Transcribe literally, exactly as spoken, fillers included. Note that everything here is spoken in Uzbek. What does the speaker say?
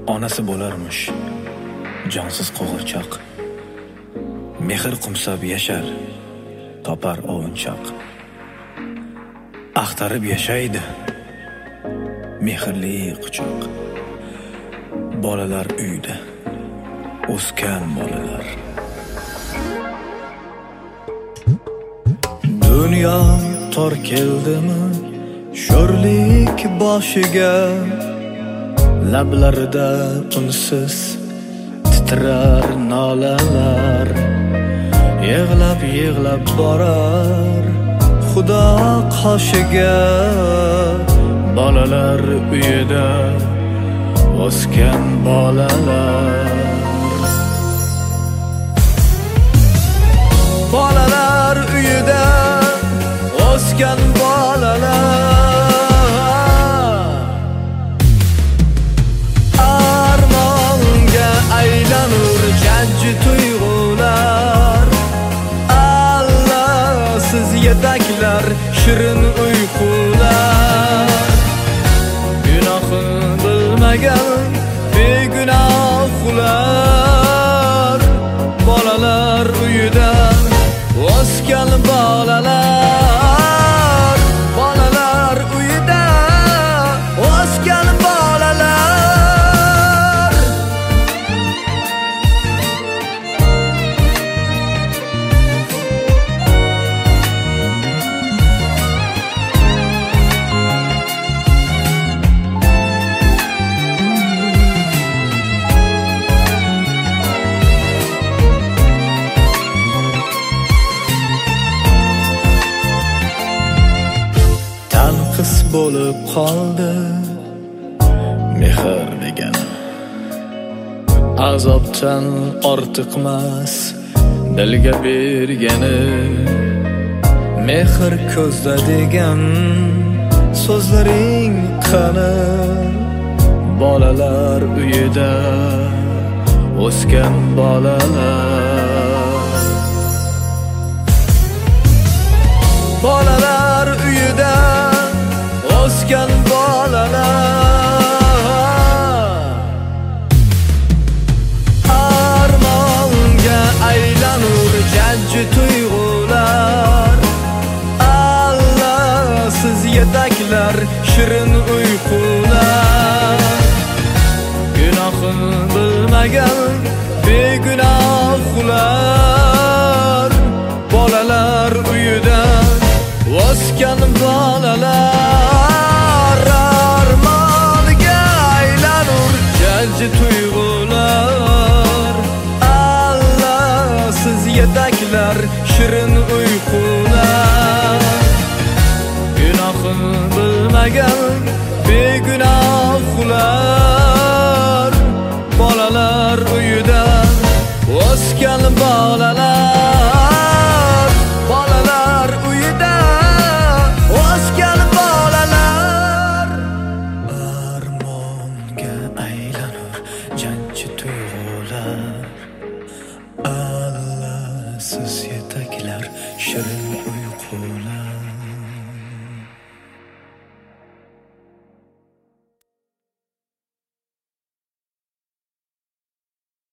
onasi bo'larmish jonsiz qo'g'irchoq. Mehr qumsab yashar, topar ovunchoq. Axtarib yashaydi mehrli quchoq. Bolalar uyda o'sgan bolalar. Dunyo tor keldimi sho'rlik boshiga, lablarida unsiz titrar nolalar. Yig'lab yig'lab borar Xudo qoshiga, bolalar uyida o'sgan bolalar. Bolalar uyida o'sgan bolalar. Armonga aylanur jajji tuyg'ular. Allasiz yetaklar shirin uyqular. Gunohi bilmagan begunohlar. Bolalar uyida o'sgan bolalar. Bolalar uyida o'sgan bolalar. Tanqis bo'lib qoldi mehr degani. Azobdan ortiqmas dilga bergani. Mehr ko'zda degan so'zlaring qani. Bolalar uyida o'sgan bolalar. Bolalar uyida o'sgan bolalar. Armonga aylanur jajji tuyg'ular. Allasiz yetaklar shirin uyqular. Gunohi bilmagan begunohlar. Bolalar uyida o'sgan bolalar. Armonga aylanur jajji tuyg'ular. Allasiz yetaklar shirin uyqular. Gunohi bilmagan begunohlar. Bolalar uyida o'sgan bolalar. Bolalar uyida o'sgan bolalar. Armonga aylanur jajji tuyg'ular. Allasiz yetaklar shirin uyqular.